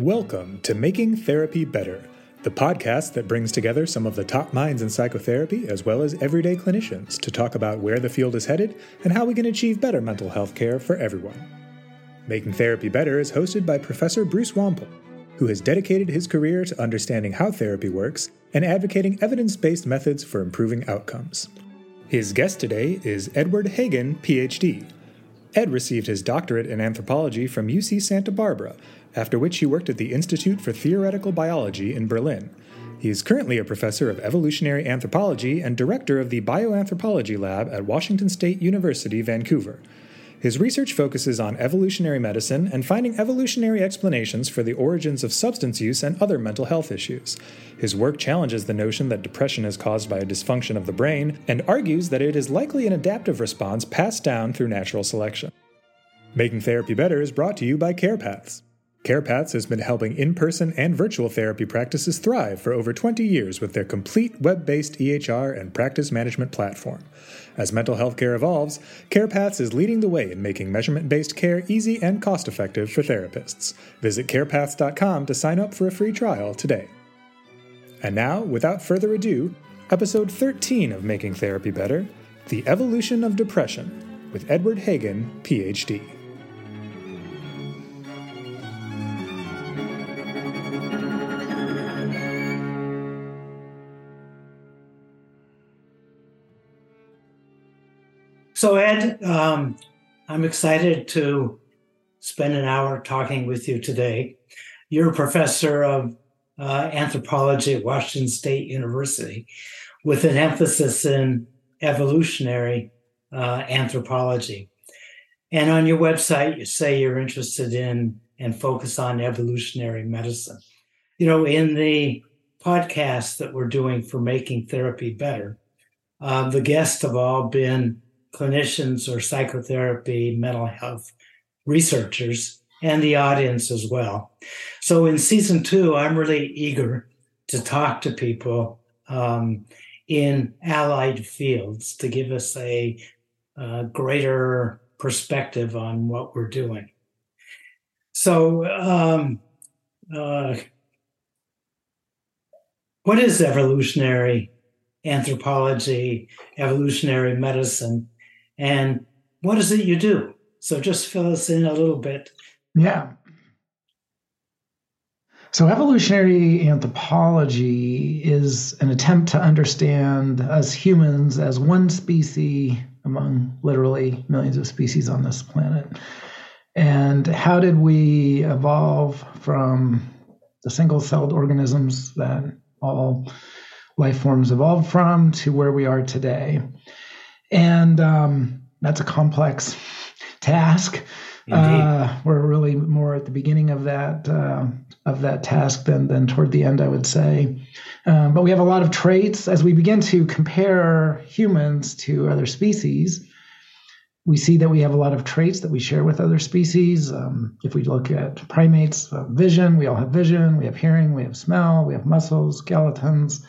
Welcome to Making Therapy Better, the podcast that brings together some of the top minds in psychotherapy as well as everyday clinicians to talk about where the field is headed and how we can achieve better mental health care for everyone. Making Therapy Better is hosted by Professor Bruce Wample, who has dedicated his career to understanding how therapy works and advocating evidence-based methods for improving outcomes. His guest today is Edward Hagen, Ph.D. Ed received his doctorate in anthropology from UC Santa Barbara, after which he worked at the Institute for Theoretical Biology in Berlin. He is currently a professor of evolutionary anthropology and director of the Bioanthropology Lab at Washington State University, Vancouver. His research focuses on evolutionary medicine and finding evolutionary explanations for the origins of substance use and other mental health issues. His work challenges the notion that depression is caused by a dysfunction of the brain and argues that it is likely an adaptive response passed down through natural selection. Making Therapy Better is brought to you by CarePaths. CarePaths has been helping in-person and virtual therapy practices thrive for over 20 years with their complete web-based EHR and practice management platform. As mental health care evolves, CarePaths is leading the way in making measurement-based care easy and cost-effective for therapists. Visit carepaths.com to sign up for a free trial today. And now, without further ado, episode 13 of Making Therapy Better, The Evolution of Depression, with Edward Hagen, Ph.D. So, Ed, I'm excited to spend an hour talking with you today. You're a professor of anthropology at Washington State University with an emphasis in evolutionary anthropology. And on your website, you say you're interested in and focus on evolutionary medicine. You know, in the podcast that we're doing for Making Therapy Better, the guests have all been clinicians or psychotherapy, mental health researchers, and the audience as well. So in season 2, I'm really eager to talk to people in allied fields to give us a greater perspective on what we're doing. So what is evolutionary anthropology, evolutionary medicine? And what is it you do? So just fill us in a little bit. Yeah. So evolutionary anthropology is an attempt to understand us humans as one species among literally millions of species on this planet. And how did we evolve from the single-celled organisms that all life forms evolved from to where we are today? And that's a complex task. We're really more at the beginning of that task than toward the end, I would say. But we have a lot of traits. As we begin to compare humans to other species, we see that we have a lot of traits that we share with other species. If we look at primates, vision, we all have vision. We have hearing, we have smell, we have muscles, skeletons.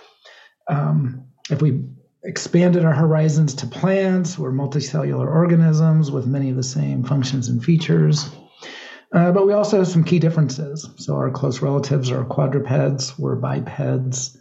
If we expanded our horizons to plants, we're multicellular organisms with many of the same functions and features. But we also have some key differences. So our close relatives are quadrupeds, we're bipeds.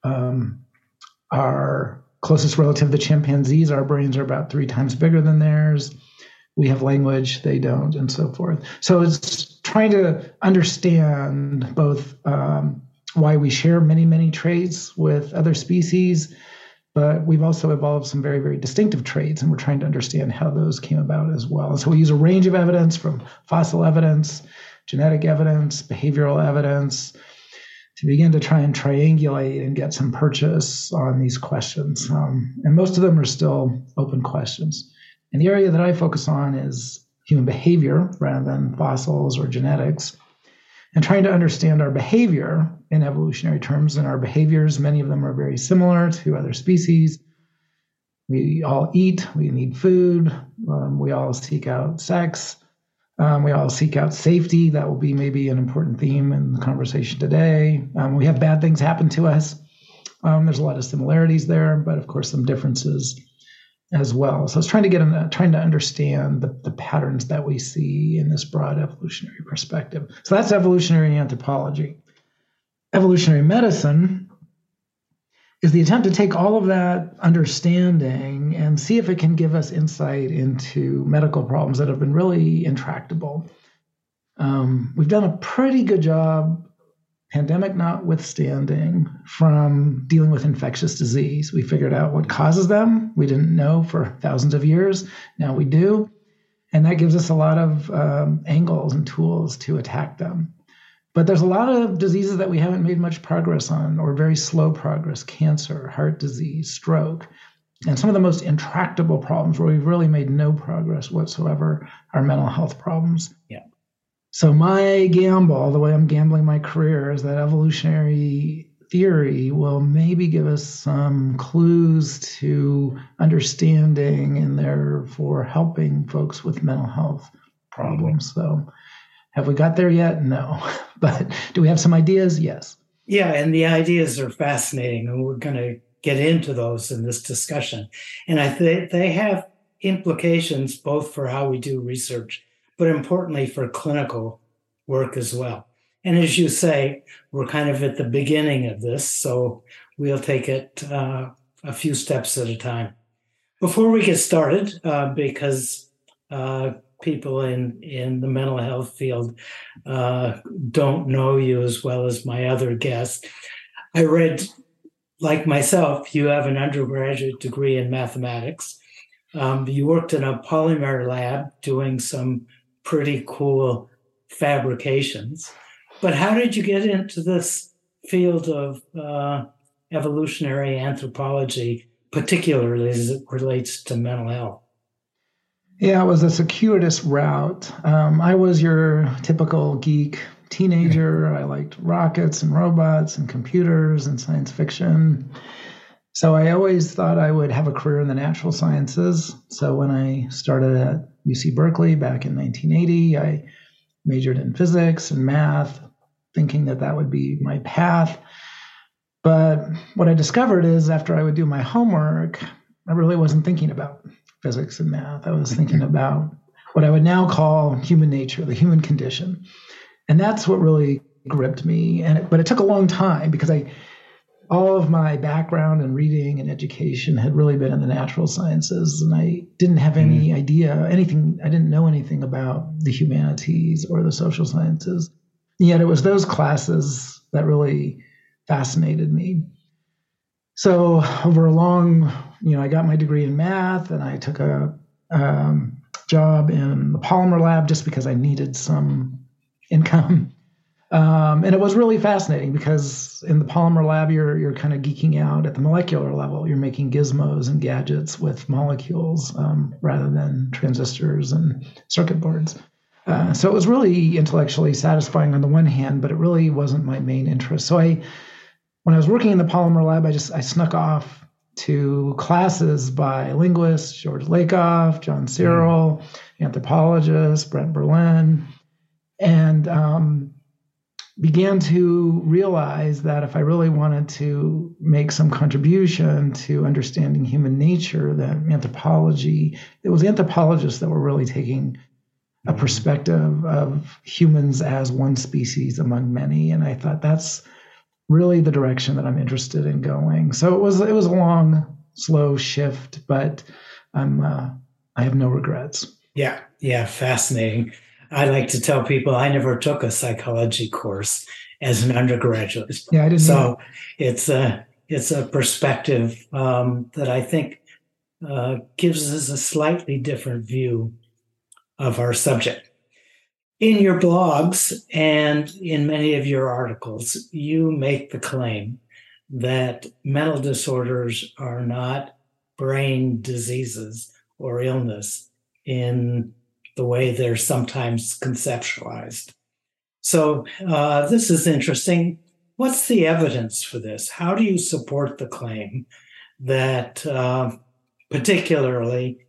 Our closest relative, the chimpanzees, our brains are about 3 times bigger than theirs. We have language, they don't, and so forth. So it's trying to understand both why we share many, many traits with other species, but we've also evolved some very, very distinctive traits, and we're trying to understand how those came about as well. And so we use a range of evidence from fossil evidence, genetic evidence, behavioral evidence, to begin to try and triangulate and get some purchase on these questions. And most of them are still open questions. And the area that I focus on is human behavior rather than fossils or genetics, and trying to understand our behavior in evolutionary terms. And our behaviors, many of them are very similar to other species. We all eat, we need food, we all seek out sex, we all seek out safety. That will be maybe an important theme in the conversation today. We have bad things happen to us. There's a lot of similarities there, but of course some differences. as well. So it's trying to understand the patterns that we see in this broad evolutionary perspective. So that's evolutionary anthropology. Evolutionary medicine is the attempt to take all of that understanding and see if it can give us insight into medical problems that have been really intractable. We've done a pretty good job, pandemic notwithstanding, from dealing with infectious disease. We figured out what causes them. We didn't know for thousands of years. Now we do. And that gives us a lot of angles and tools to attack them. But there's a lot of diseases that we haven't made much progress on, or very slow progress: cancer, heart disease, stroke. And some of the most intractable problems where we've really made no progress whatsoever are mental health problems. Yeah. So my gamble, the way I'm gambling my career, is that evolutionary theory will maybe give us some clues to understanding and therefore helping folks with mental health problems. So have we got there yet? No. But do we have some ideas? Yes. Yeah, and the ideas are fascinating, and we're going to get into those in this discussion. And I think they have implications both for how we do research, but importantly for clinical work as well. And as you say, we're kind of at the beginning of this, so we'll take it a few steps at a time. Before we get started, because people in the mental health field don't know you as well as my other guests, I read, like myself, you have an undergraduate degree in mathematics. You worked in a polymer lab doing some pretty cool fabrications. But how did you get into this field of evolutionary anthropology, particularly as it relates to mental health? Yeah, it was a circuitous route. I was your typical geek teenager. I liked rockets and robots and computers and science fiction. So I always thought I would have a career in the natural sciences. So when I started at UC Berkeley back in 1980, I majored in physics and math, thinking that that would be my path. But what I discovered is after I would do my homework, I really wasn't thinking about physics and math. I was thinking about what I would now call human nature, the human condition. And that's what really gripped me. But it took a long time because all of my background and reading and education had really been in the natural sciences. And I didn't have any idea, I didn't know anything about the humanities or the social sciences. And yet it was those classes that really fascinated me. So over a long, I got my degree in math, and I took a job in the polymer lab just because I needed some income. And it was really fascinating because in the polymer lab, you're kind of geeking out at the molecular level. You're making gizmos and gadgets with molecules rather than transistors and circuit boards. So it was really intellectually satisfying on the one hand, but it really wasn't my main interest. So when I was working in the polymer lab, I snuck off to classes by linguists, George Lakoff, John Searle, anthropologists, Brent Berlin, and began to realize that if I really wanted to make some contribution to understanding human nature, that it was anthropologists that were really taking a perspective of humans as one species among many. And I thought that's really the direction that I'm interested in going. So it was a long, slow shift, but I have no regrets. Yeah, fascinating. I like to tell people I never took a psychology course as an undergraduate. Yeah, I didn't. So it's a perspective that I think gives us a slightly different view of our subject. In your blogs and in many of your articles, you make the claim that mental disorders are not brain diseases or illness in the way they're sometimes conceptualized. So this is interesting. What's the evidence for this? How do you support the claim that particularly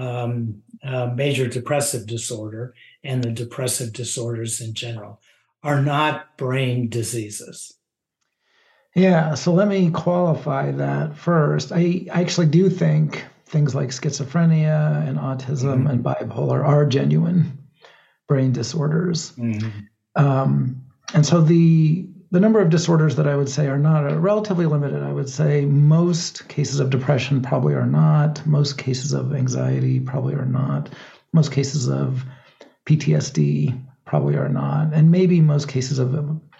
major depressive disorder and the depressive disorders in general are not brain diseases? Yeah, so let me qualify that first. I actually do think things like schizophrenia and autism and bipolar are genuine brain disorders. And so the number of disorders that I would say are not are relatively limited. I would say most cases of depression probably are not. Most cases of anxiety probably are not. Most cases of PTSD probably are not. And maybe most cases of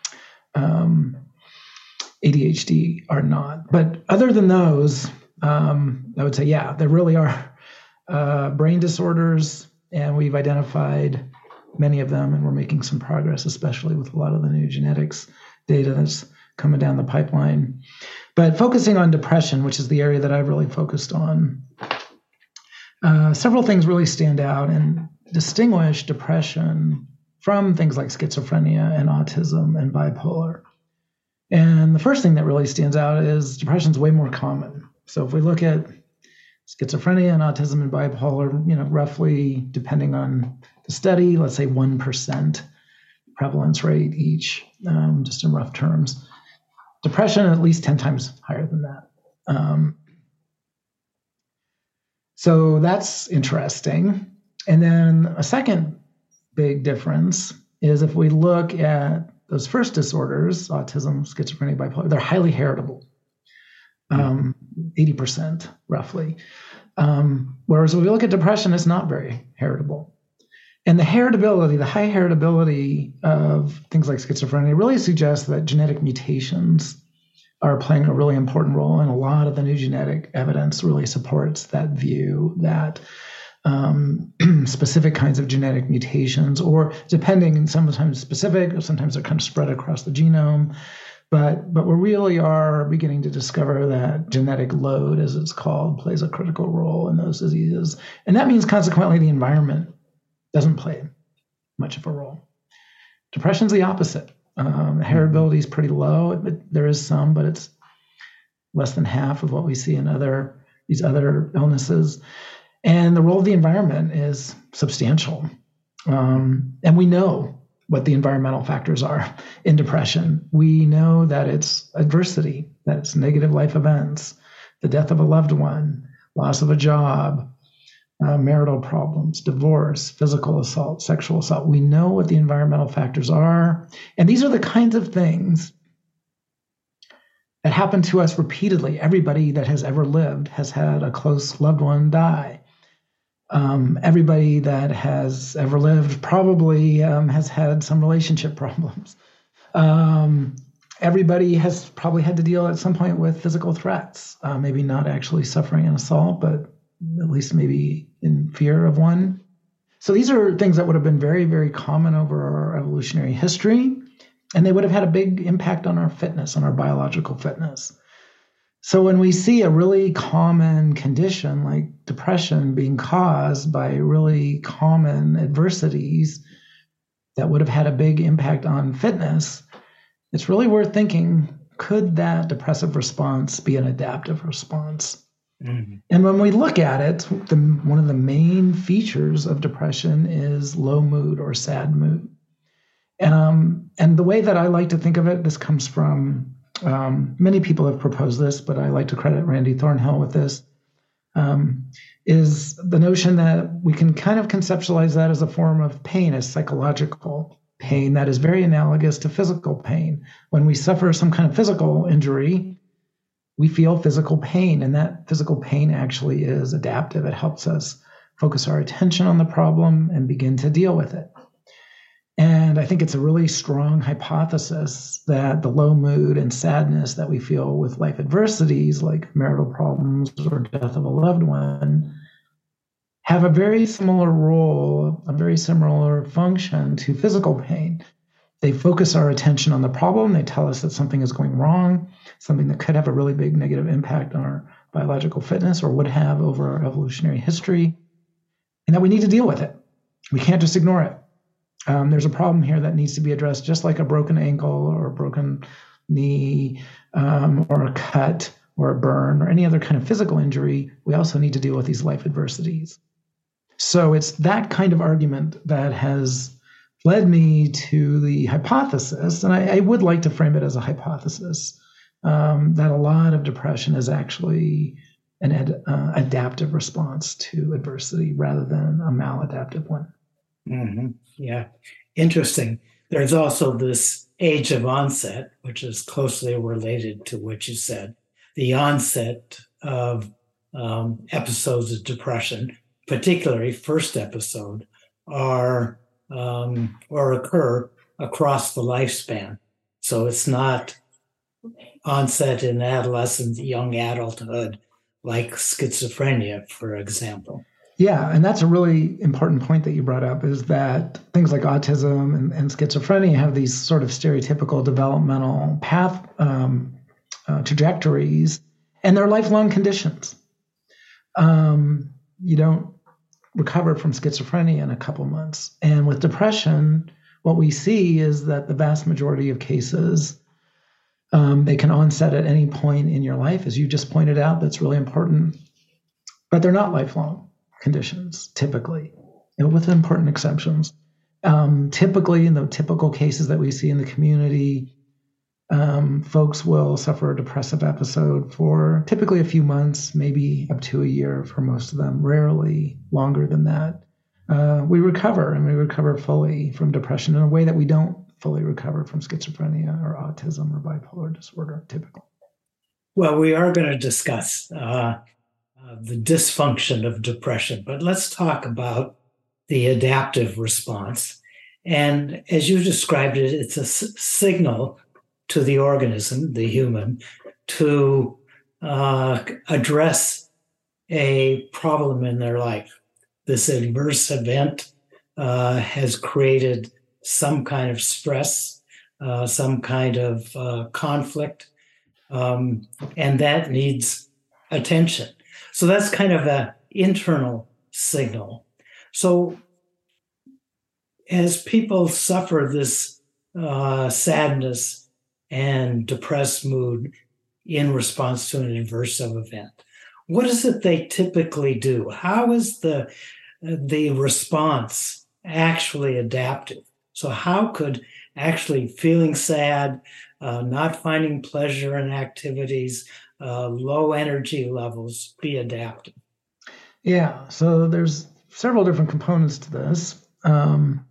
ADHD are not. But other than those, I would say, yeah, there really are brain disorders, and we've identified many of them, and we're making some progress, especially with a lot of the new genetics data that's coming down the pipeline. But focusing on depression, which is the area that I've really focused on, several things really stand out and distinguish depression from things like schizophrenia and autism and bipolar. And the first thing that really stands out is depression is way more common. So if we look at schizophrenia and autism and bipolar, roughly, depending on the study, let's say 1% prevalence rate each, just in rough terms. Depression, at least 10 times higher than that. So that's interesting. And then a second big difference is if we look at those first disorders, autism, schizophrenia, bipolar, they're highly heritable. 80% roughly. Whereas when we look at depression, it's not very heritable. And the heritability, the high heritability of things like schizophrenia really suggests that genetic mutations are playing a really important role. And a lot of the new genetic evidence really supports that view that specific kinds of genetic mutations, or depending, sometimes specific, or sometimes they're kind of spread across the genome. But we really are beginning to discover that genetic load, as it's called, plays a critical role in those diseases. And that means consequently the environment doesn't play much of a role. Depression's the opposite. Heritability is pretty low. There is some, but it's less than half of what we see in these other illnesses. And the role of the environment is substantial. And we know what the environmental factors are in depression. We know that it's adversity, that it's negative life events, the death of a loved one, loss of a job, marital problems, divorce, physical assault, sexual assault. We know what the environmental factors are. And these are the kinds of things that happen to us repeatedly. Everybody that has ever lived has had a close loved one die. Everybody that has ever lived probably has had some relationship problems. Everybody has probably had to deal at some point with physical threats, maybe not actually suffering an assault, but at least maybe in fear of one. So these are things that would have been very, very common over our evolutionary history, and they would have had a big impact on our fitness, on our biological fitness. So when we see a really common condition like depression being caused by really common adversities that would have had a big impact on fitness, it's really worth thinking, could that depressive response be an adaptive response? Mm-hmm. And when we look at it, one of the main features of depression is low mood or sad mood. And the way that I like to think of it, this comes from many people have proposed this, but I like to credit Randy Thornhill with this, is the notion that we can kind of conceptualize that as a form of pain, as psychological pain that is very analogous to physical pain. When we suffer some kind of physical injury, we feel physical pain, and that physical pain actually is adaptive. It helps us focus our attention on the problem and begin to deal with it. And I think it's a really strong hypothesis that the low mood and sadness that we feel with life adversities like marital problems or death of a loved one have a very similar role, a very similar function to physical pain. They focus our attention on the problem. They tell us that something is going wrong, something that could have a really big negative impact on our biological fitness or would have over our evolutionary history, and that we need to deal with it. We can't just ignore it. There's a problem here that needs to be addressed, just like a broken ankle or a broken knee or a cut or a burn or any other kind of physical injury. We also need to deal with these life adversities. So it's that kind of argument that has led me to the hypothesis, and I would like to frame it as a hypothesis, that a lot of depression is actually an adaptive response to adversity rather than a maladaptive one. Mm-hmm. Yeah, interesting. There's also this age of onset, which is closely related to what you said. The onset of episodes of depression, particularly first episode, are or occur across the lifespan. So it's not onset in adolescence, young adulthood, like schizophrenia, for example. Yeah, and that's a really important point that you brought up, is that things like autism and schizophrenia have these sort of stereotypical developmental path trajectories, and they're lifelong conditions. You don't recover from schizophrenia in a couple months. And with depression, what we see is that the vast majority of cases, they can onset at any point in your life, as you just pointed out. That's really important. But they're not lifelong conditions, typically, with important exceptions. Typically, in the typical cases that we see in the community, folks will suffer a depressive episode for typically a few months, maybe up to a year for most of them, rarely longer than that. We recover fully from depression in a way that we don't fully recover from schizophrenia or autism or bipolar disorder, typically. Well, we are going to discuss the dysfunction of depression, but let's talk about the adaptive response. And as you described it, it's a signal to the organism, the human, to address a problem in their life. This adverse event has created some kind of stress, some kind of conflict, and that needs attention. So that's kind of an internal signal. So as people suffer this sadness and depressed mood in response to an adverse event, what is it they typically do? How is the response actually adaptive? So how could actually feeling sad, not finding pleasure in activities, low energy levels be adaptive? Yeah, so there's several different components to this. The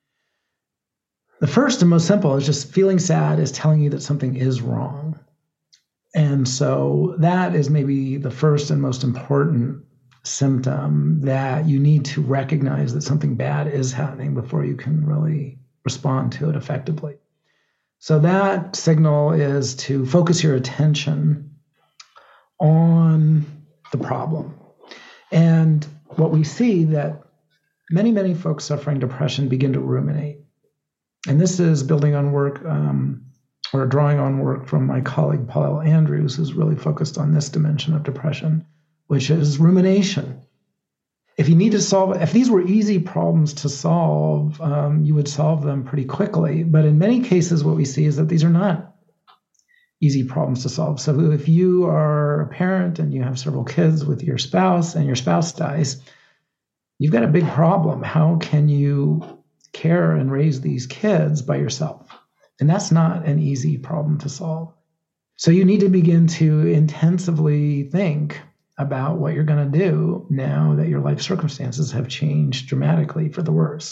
first and most simple is just feeling sad is telling you that something is wrong. And so that is maybe the first and most important symptom, that you need to recognize that something bad is happening before you can really respond to it effectively. So that signal is to focus your attention on the problem. And what we see that many, many folks suffering depression begin to ruminate. And this is building on work or drawing on work from my colleague, Paul Andrews, who's really focused on this dimension of depression, which is rumination. If these were easy problems to solve, you would solve them pretty quickly. But in many cases, what we see is that these are not easy problems to solve. So if you are a parent and you have several kids with your spouse and your spouse dies, you've got a big problem. How can you care and raise these kids by yourself? And that's not an easy problem to solve. So you need to begin to intensively think about what you're going to do now that your life circumstances have changed dramatically for the worse.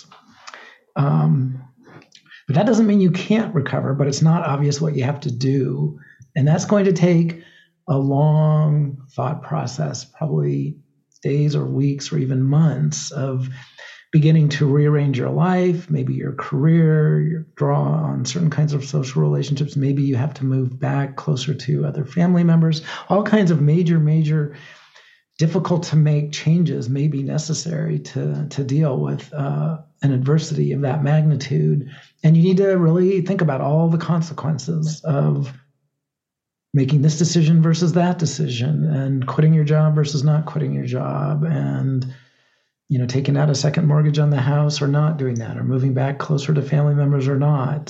But that doesn't mean you can't recover, but it's not obvious what you have to do. And that's going to take a long thought process, probably days or weeks or even months of beginning to rearrange your life, maybe your career, your draw on certain kinds of social relationships. Maybe you have to move back closer to other family members. All kinds of major, difficult to make changes may be necessary to deal with an adversity of that magnitude. And you need to really think about all the consequences of making this decision versus that decision, and quitting your job versus not quitting your job, and taking out a second mortgage on the house or not doing that, or moving back closer to family members or not.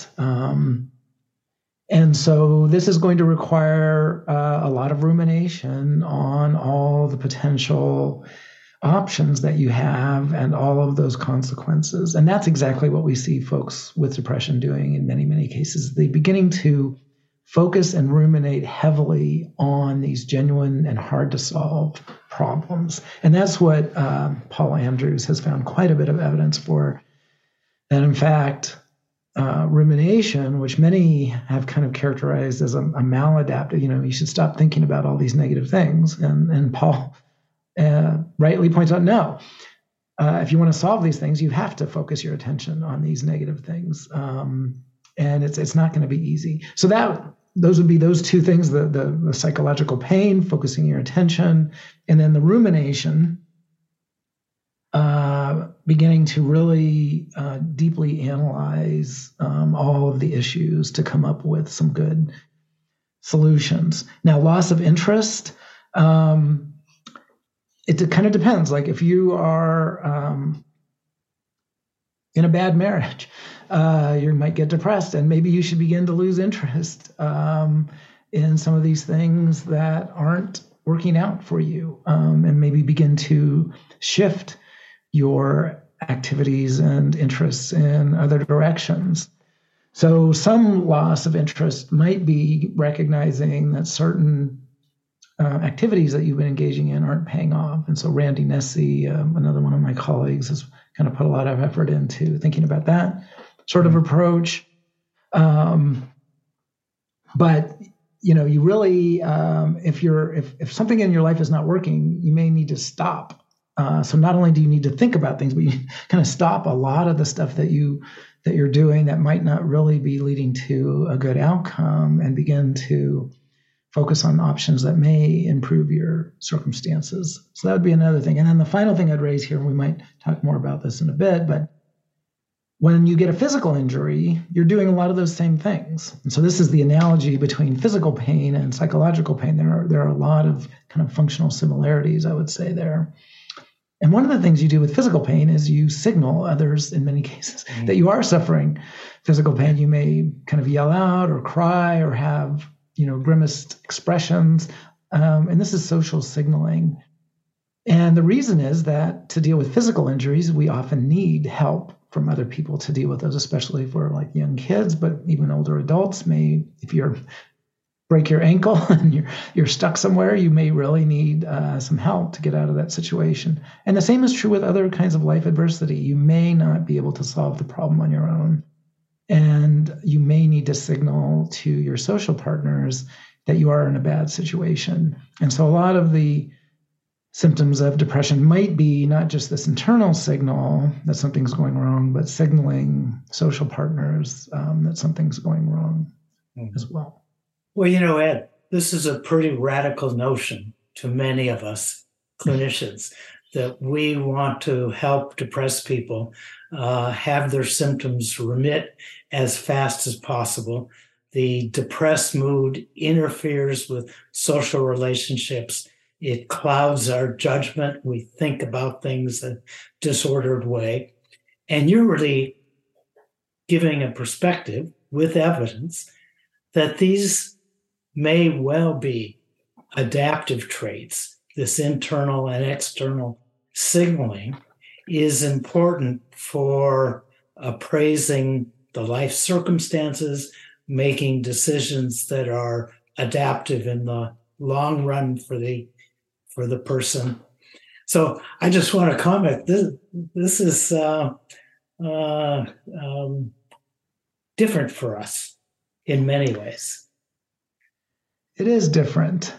And so this is going to require a lot of rumination on all the potential options that you have and all of those consequences. And that's exactly what we see folks with depression doing in many, many cases. They're beginning to focus and ruminate heavily on these genuine and hard to solve problems. And that's what Paul Andrews has found quite a bit of evidence for. That in fact, rumination, which many have kind of characterized as a maladaptive, you should stop thinking about all these negative things. And Paul rightly points out, no, if you want to solve these things, you have to focus your attention on these negative things. And it's not going to be easy. So those would be those two things, the psychological pain, focusing your attention, and then the rumination, beginning to really deeply analyze all of the issues to come up with some good solutions. Now, loss of interest, it kind of depends. Like if you are in a bad marriage, you might get depressed, and maybe you should begin to lose interest in some of these things that aren't working out for you, and maybe begin to shift your activities and interests in other directions. So some loss of interest might be recognizing that certain activities that you've been engaging in aren't paying off. And so Randy Nesse, another one of my colleagues, has kind of put a lot of effort into thinking about that sort of approach. But you really, if something in your life is not working, you may need to stop. So not only do you need to think about things, but you kind of stop a lot of the stuff that you're doing that might not really be leading to a good outcome, and begin to focus on options that may improve your circumstances. So that would be another thing. And then the final thing I'd raise here, and we might talk more about this in a bit, but when you get a physical injury, you're doing a lot of those same things. And so this is the analogy between physical pain and psychological pain. There are a lot of kind of functional similarities, I would say, there. And one of the things you do with physical pain is you signal others, in many cases, that you are suffering physical pain. You may kind of yell out or cry or have, grimaced expressions. And this is social signaling. And the reason is that to deal with physical injuries, we often need help from other people to deal with those, especially for like young kids, but even older adults if you break your ankle and you're stuck somewhere, you may really need some help to get out of that situation. And the same is true with other kinds of life adversity. You may not be able to solve the problem on your own, and you may need to signal to your social partners that you are in a bad situation. And so a lot of the symptoms of depression might be not just this internal signal that something's going wrong, but signaling social partners that something's going wrong as well. Well, Ed, this is a pretty radical notion to many of us clinicians, that we want to help depressed people have their symptoms remit as fast as possible. The depressed mood interferes with social relationships. It clouds our judgment. We think about things in a disordered way. And you're really giving a perspective with evidence that these may well be adaptive traits. This internal and external signaling is important for appraising the life circumstances, making decisions that are adaptive in the long run for the person. So I just want to comment. This is different for us in many ways. It is different.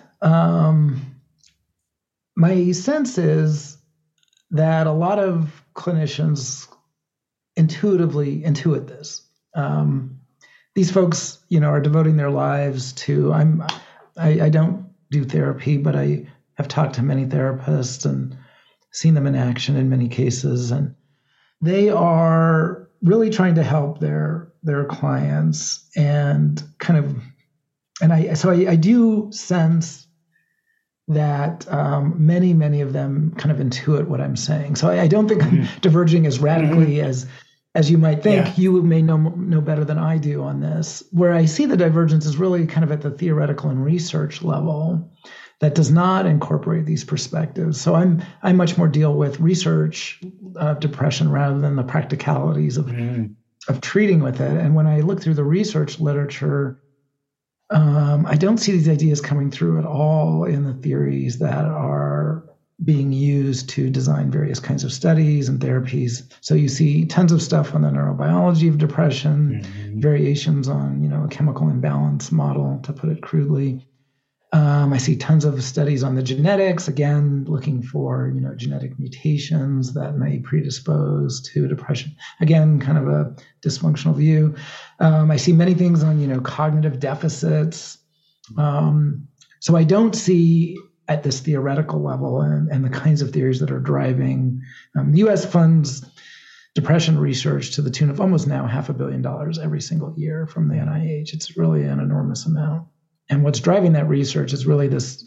My sense is that a lot of clinicians intuitively intuit this. These folks, are devoting their lives to. I don't do therapy, but I have talked to many therapists and seen them in action in many cases, and they are really trying to help their clients and kind of. And I do sense that many of them kind of intuit what I'm saying. So I don't think I'm diverging as radically as you might think. Yeah. You may know better than I do on this. Where I see the divergence is really kind of at the theoretical and research level that does not incorporate these perspectives. So I much more deal with research of depression rather than the practicalities of treating with it. And when I look through the research literature, I don't see these ideas coming through at all in the theories that are being used to design various kinds of studies and therapies. So you see tons of stuff on the neurobiology of depression, variations on, a chemical imbalance model, to put it crudely. I see tons of studies on the genetics, again, looking for, genetic mutations that may predispose to depression. Again, kind of a dysfunctional view. I see many things on, cognitive deficits. So I don't see at this theoretical level and the kinds of theories that are driving. The U.S. funds depression research to the tune of almost now $500 million every single year from the NIH. It's really an enormous amount. And what's driving that research is really this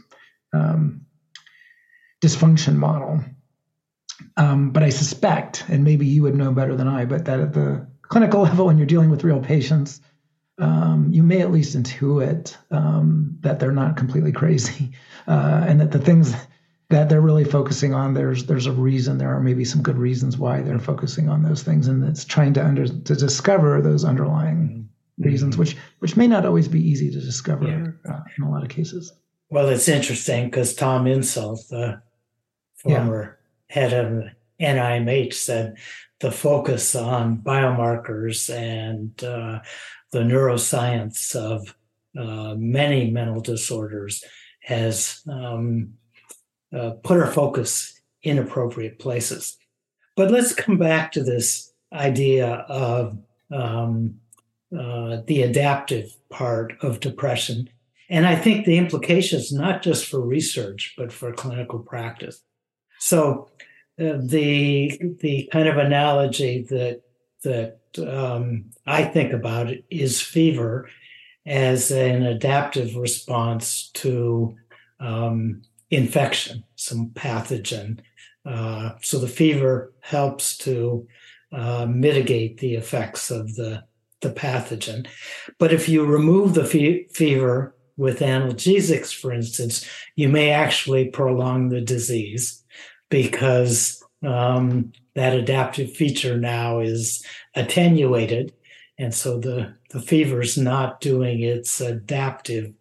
dysfunction model. But I suspect, and maybe you would know better than I, but that at the clinical level, when you're dealing with real patients, you may at least intuit that they're not completely crazy, and that the things that they're really focusing on, there's a reason. There are maybe some good reasons why they're focusing on those things, and it's trying to discover those underlying reasons, which may not always be easy to discover in a lot of cases. Well, it's interesting because Tom Insult, the former head of NIMH, said the focus on biomarkers and the neuroscience of many mental disorders has put our focus in appropriate places. But let's come back to this idea of the adaptive part of depression. And I think the implications, not just for research, but for clinical practice. So the kind of analogy that I think about it is fever as an adaptive response to infection, some pathogen. So the fever helps to mitigate the effects of the pathogen. But if you remove the fever with analgesics, for instance, you may actually prolong the disease because that adaptive feature now is attenuated. And so the fever is not doing its adaptive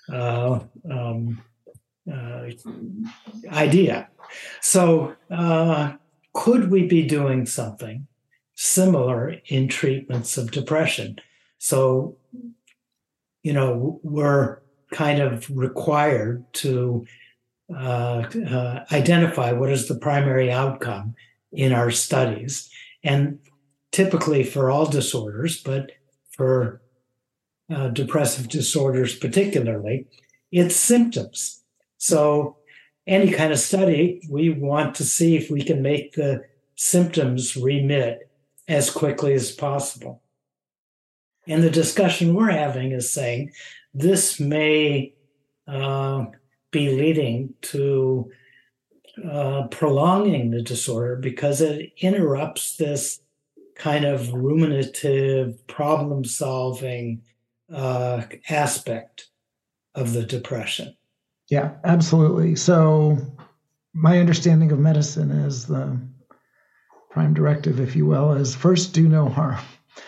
idea. So could we be doing something similar in treatments of depression? So, we're kind of required to identify what is the primary outcome in our studies. And typically for all disorders, but for depressive disorders particularly, it's symptoms. So any kind of study, we want to see if we can make the symptoms remit as quickly as possible. And the discussion we're having is saying this may be leading to prolonging the disorder because it interrupts this kind of ruminative, problem-solving aspect of the depression. Yeah, absolutely. So my understanding of medicine is the prime directive, if you will, is first do no harm.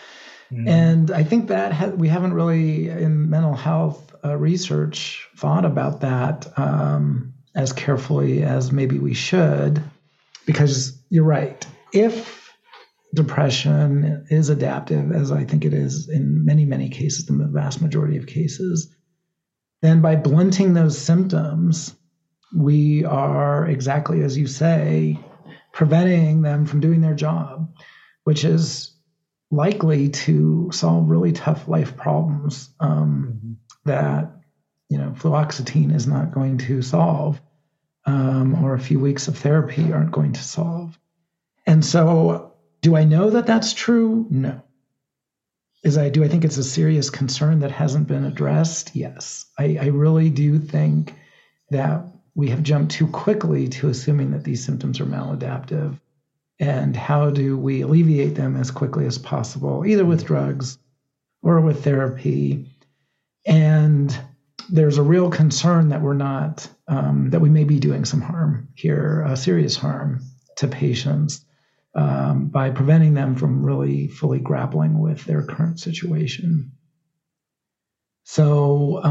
And I think that we haven't really, in mental health research, thought about that as carefully as maybe we should, because you're right. If depression is adaptive, as I think it is in many, many cases, the vast majority of cases, then by blunting those symptoms, we are, exactly as you say, preventing them from doing their job, which is likely to solve really tough life problems that, fluoxetine is not going to solve, or a few weeks of therapy aren't going to solve. And so do I know that that's true? No. Do I think it's a serious concern that hasn't been addressed? Yes. I really do think that we have jumped too quickly to assuming that these symptoms are maladaptive. And how do we alleviate them as quickly as possible, either with drugs or with therapy? And there's a real concern that we're not, that we may be doing some harm here, serious harm to patients by preventing them from really fully grappling with their current situation. So,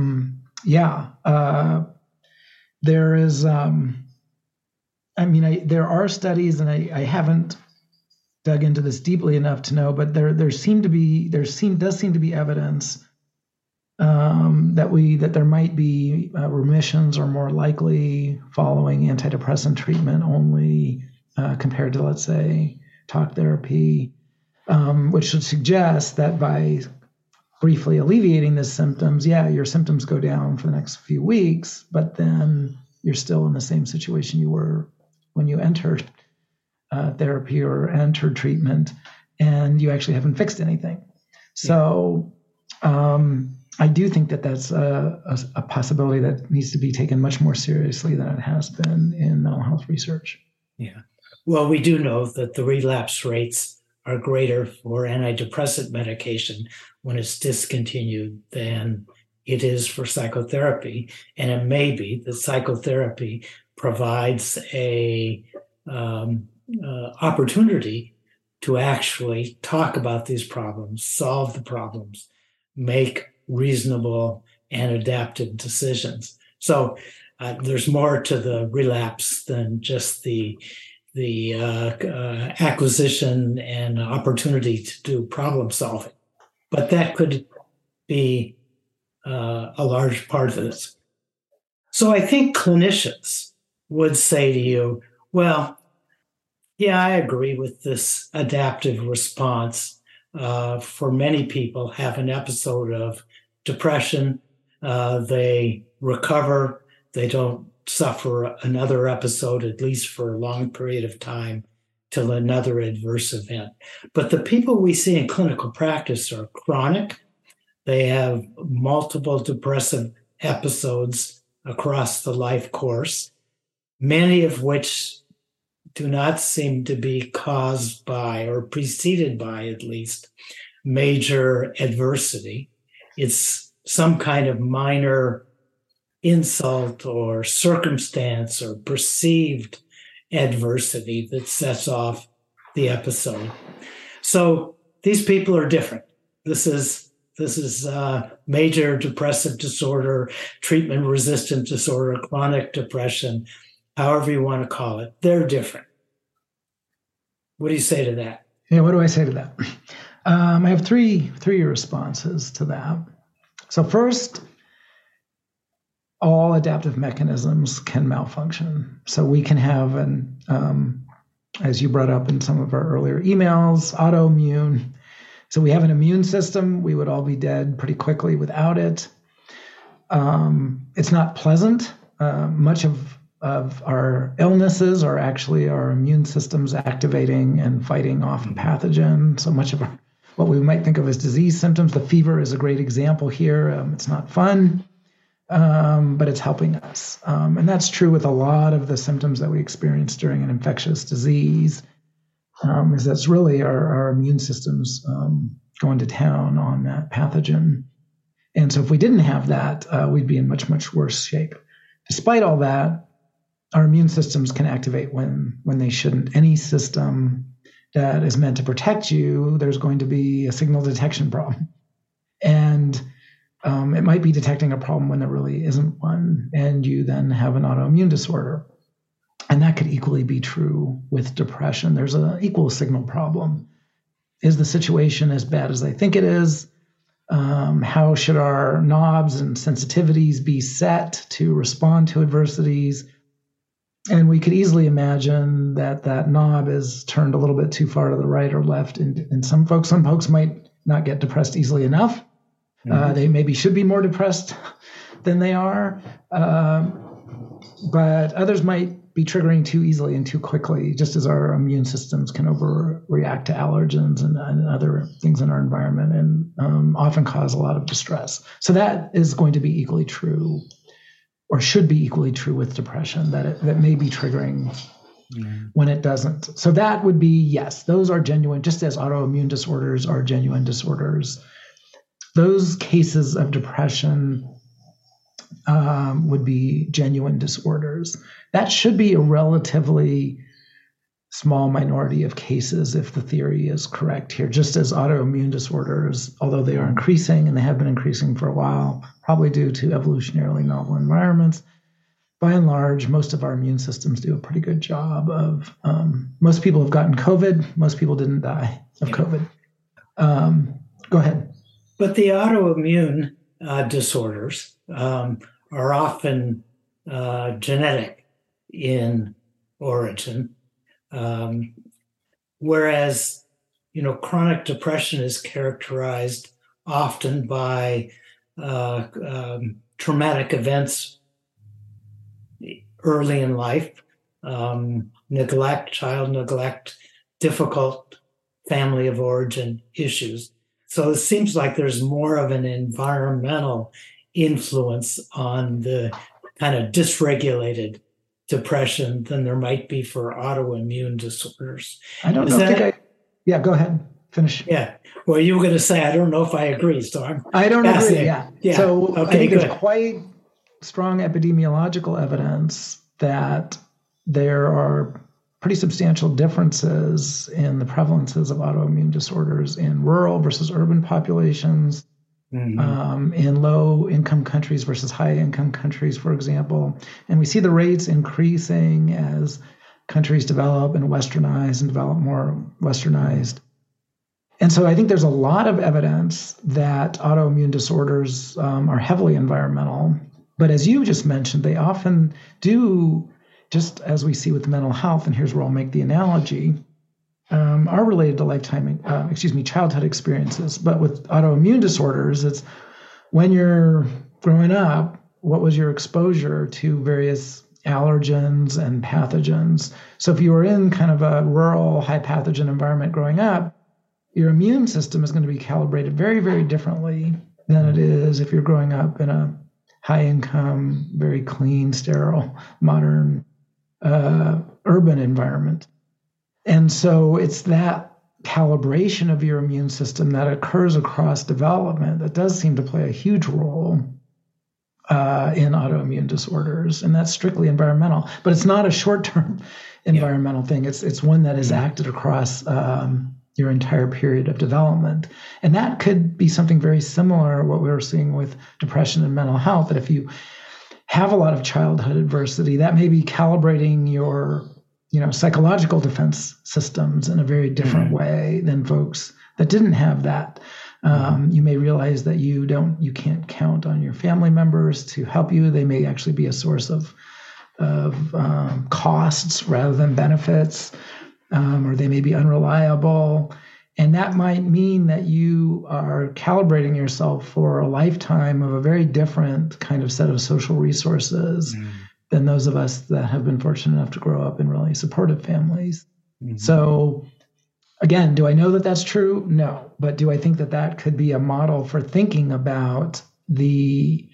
there is, there are studies, and I haven't dug into this deeply enough to know, but there does seem to be evidence that there might be remissions are more likely following antidepressant treatment only compared to, let's say, talk therapy, which should suggest that by briefly alleviating the symptoms, your symptoms go down for the next few weeks, but then you're still in the same situation you were when you entered therapy or entered treatment, and you actually haven't fixed anything. So I do think that that's a possibility that needs to be taken much more seriously than it has been in mental health research. Yeah. Well, we do know that the relapse rates are greater for antidepressant medication when it's discontinued than it is for psychotherapy. And it may be that psychotherapy provides a opportunity to actually talk about these problems, solve the problems, make reasonable and adaptive decisions. So there's more to the relapse than just the acquisition and opportunity to do problem solving. But that could be a large part of this. So I think clinicians would say to you, well, yeah, I agree with this adaptive response. For many people have an episode of depression, they recover, they don't suffer another episode, at least for a long period of time, till another adverse event. But the people we see in clinical practice are chronic. They have multiple depressive episodes across the life course, many of which do not seem to be caused by, or preceded by at least, major adversity. It's some kind of minor insult or circumstance or perceived adversity that sets off the episode. So these people are different. This is major depressive disorder, treatment-resistant disorder, chronic depression, however you want to call it. They're different. What do you say to that? Yeah, what do I say to that? I have three responses to that. So first, all adaptive mechanisms can malfunction. So we can have as you brought up in some of our earlier emails, autoimmune. So we have an immune system. We would all be dead pretty quickly without it. It's not pleasant. Much of our illnesses are actually our immune systems activating and fighting off a pathogen. So much of what we might think of as disease symptoms, the fever is a great example here. It's not fun, but it's helping us. And that's true with a lot of the symptoms that we experience during an infectious disease, is that's really our immune systems going to town on that pathogen. And so if we didn't have that, we'd be in much, much worse shape. Despite all that, our immune systems can activate when they shouldn't. Any system that is meant to protect you, there's going to be a signal detection problem. And it might be detecting a problem when there really isn't one, and you then have an autoimmune disorder. And that could equally be true with depression. There's an equal signal problem. Is the situation as bad as I think it is? How should our knobs and sensitivities be set to respond to adversities? And we could easily imagine that knob is turned a little bit too far to the right or left. And some folks might not get depressed easily enough. Mm-hmm. They maybe should be more depressed than they are. But others might be triggering too easily and too quickly, just as our immune systems can overreact to allergens and other things in our environment, and often cause a lot of distress. So that is going to be equally true, or should be equally true with depression, that may be triggering when it doesn't. So that would be, yes, those are genuine, just as autoimmune disorders are genuine disorders. Those cases of depression would be genuine disorders. That should be a relatively small minority of cases if the theory is correct here, just as autoimmune disorders, although they are increasing and they have been increasing for a while, probably due to evolutionarily novel environments. By and large, most of our immune systems do a pretty good job of, most people have gotten COVID. Most people didn't die of COVID. Go ahead. But the autoimmune disorders are often genetic in origin, whereas, chronic depression is characterized often by traumatic events early in life, child neglect, difficult family of origin issues. So it seems like there's more of an environmental influence on the kind of dysregulated depression than there might be for autoimmune disorders. I don't know. Yeah, go ahead. Finish. Yeah. Well, you were going to say, I don't know if I agree. So I don't agree. Yeah. So okay, I think good. There's quite strong epidemiological evidence that there are pretty substantial differences in the prevalences of autoimmune disorders in rural versus urban populations, in low-income countries versus high-income countries, for example. And we see the rates increasing as countries develop and westernize and develop more westernized. And so I think there's a lot of evidence that autoimmune disorders are heavily environmental. But as you just mentioned, they often do, just as we see with mental health, and here's where I'll make the analogy, are related to childhood experiences. But with autoimmune disorders, it's when you're growing up, what was your exposure to various allergens and pathogens? So if you were in kind of a rural, high pathogen environment growing up, your immune system is going to be calibrated very, very differently than it is if you're growing up in a high income, very clean, sterile, modern, urban environment. And so it's that calibration of your immune system that occurs across development that does seem to play a huge role in autoimmune disorders. And that's strictly environmental, but it's not a short-term environmental thing. It's one that is acted across your entire period of development. And that could be something very similar to what we were seeing with depression and mental health, that if you have a lot of childhood adversity, that may be calibrating your psychological defense systems in a very different way than folks that didn't have that. You may realize that you can't count on your family members to help you. They may actually be a source of costs rather than benefits. Or they may be unreliable. And that might mean that you are calibrating yourself for a lifetime of a very different kind of set of social resources than those of us that have been fortunate enough to grow up in really supportive families. So again, do I know that that's true? No. But do I think that that could be a model for thinking about the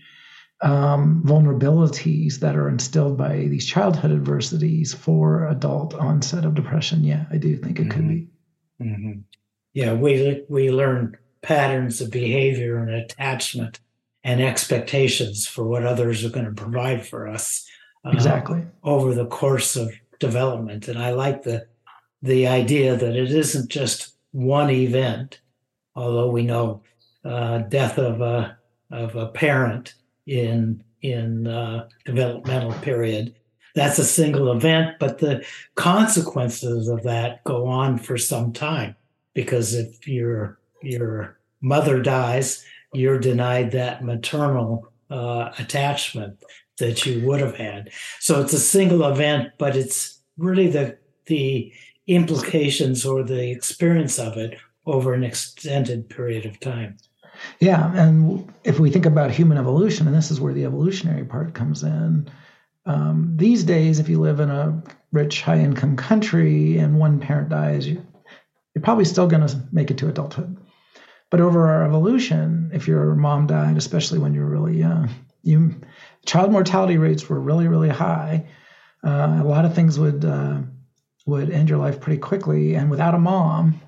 vulnerabilities that are instilled by these childhood adversities for adult onset of depression? Yeah, I do think it could be. Yeah, we learn patterns of behavior and attachment and expectations for what others are going to provide for us exactly over the course of development. And I like the idea that it isn't just one event, although we know death of a parent in developmental period, that's a single event, but the consequences of that go on for some time, because if your mother dies, you're denied that maternal attachment that you would have had. So it's a single event, but it's really the implications or the experience of it over an extended period of time. Yeah, and if we think about human evolution, and this is where the evolutionary part comes in, these days, if you live in a rich, high-income country and one parent dies, you're probably still going to make it to adulthood. But over our evolution, if your mom died, especially when you were really young, child mortality rates were really, really high. A lot of things would end your life pretty quickly, and without a mom,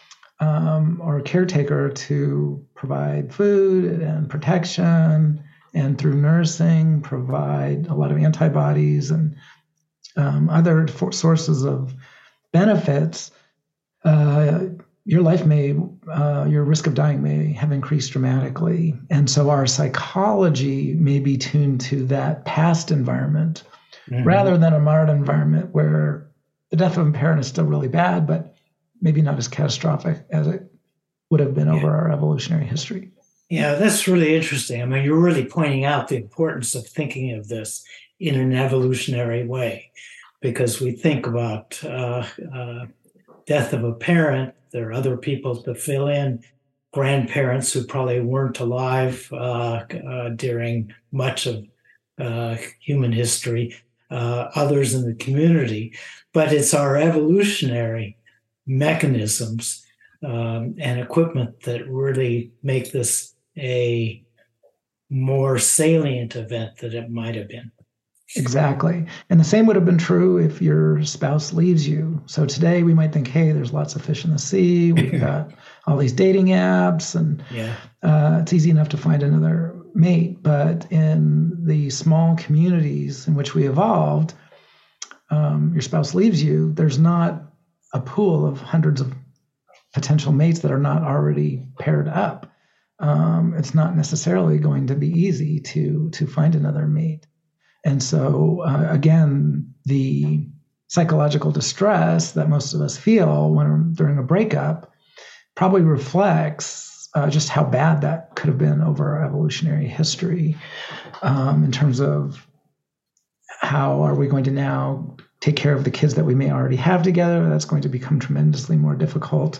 or a caretaker to provide food and protection, and through nursing provide a lot of antibodies and other sources of benefits, your risk of dying may have increased dramatically. And so our psychology may be tuned to that past environment rather than a modern environment where the death of a parent is still really bad, but maybe not as catastrophic as it would have been over our evolutionary history. Yeah, that's really interesting. I mean, you're really pointing out the importance of thinking of this in an evolutionary way, because we think about death of a parent. There are other people to fill in, grandparents who probably weren't alive during much of human history, others in the community. But it's our evolutionary mechanisms and equipment that really make this a more salient event than it might have been. Exactly. And the same would have been true if your spouse leaves you. So today we might think, hey, there's lots of fish in the sea. We've got all these dating apps, and it's easy enough to find another mate. But in the small communities in which we evolved, your spouse leaves you, there's not a pool of hundreds of potential mates that are not already paired up. It's not necessarily going to be easy to find another mate. And so, again, the psychological distress that most of us feel during a breakup probably reflects just how bad that could have been over our evolutionary history in terms of how are we going to now take care of the kids that we may already have together. That's going to become tremendously more difficult.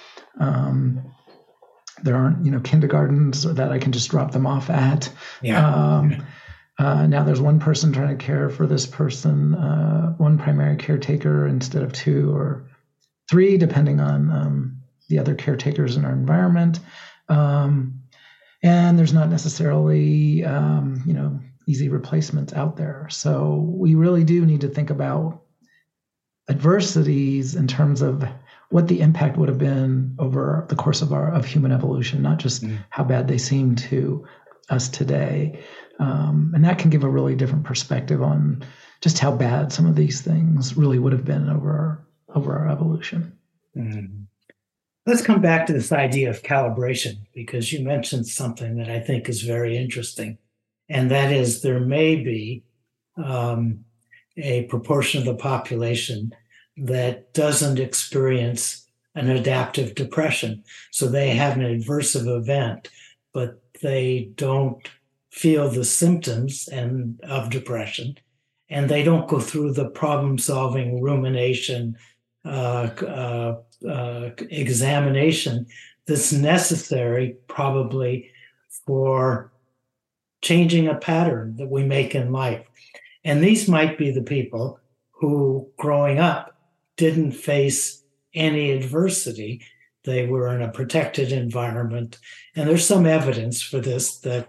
There aren't, kindergartens that I can just drop them off at. Now there's one person trying to care for this person, one primary caretaker instead of two or three, depending on the other caretakers in our environment. And there's not necessarily, easy replacements out there. So we really do need to think about adversities in terms of what the impact would have been over the course of human evolution, not just how bad they seem to us today. And that can give a really different perspective on just how bad some of these things really would have been over our evolution. Mm-hmm. Let's come back to this idea of calibration, because you mentioned something that I think is very interesting, and that is there may be a proportion of the population that doesn't experience an adaptive depression. So they have an adversive event, but they don't feel the symptoms of depression, and they don't go through the problem-solving rumination, examination that's necessary probably for changing a pattern that we make in life. And these might be the people who, growing up, didn't face any adversity. They were in a protected environment. And there's some evidence for this, that